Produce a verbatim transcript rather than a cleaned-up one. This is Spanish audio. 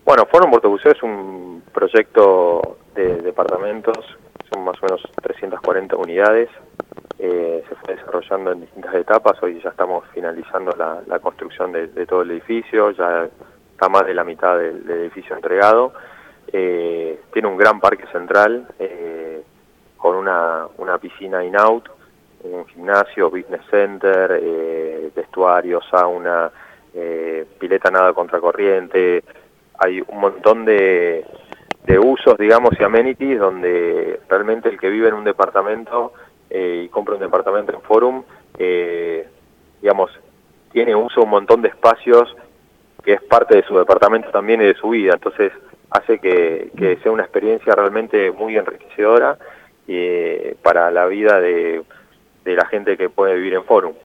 Bueno, Forum Puerto Buceo es un proyecto de departamentos, son más o menos trescientas cuarenta unidades, eh, se fue desarrollando en distintas etapas, hoy ya estamos finalizando la, la construcción de, de todo el edificio, ya está más de la mitad del, del edificio entregado, eh, tiene un gran parque central, eh, con una, una piscina in-out, un gimnasio, business center, eh, vestuario, sauna, eh, pileta nada contracorriente. Hay un montón de, de usos, digamos, y amenities donde realmente el que vive en un departamento eh, y compra un departamento en Forum, eh, digamos, tiene uso un montón de espacios que es parte de su departamento también y de su vida. Entonces hace que, que sea una experiencia realmente muy enriquecedora eh, para la vida de, de la gente que puede vivir en Forum.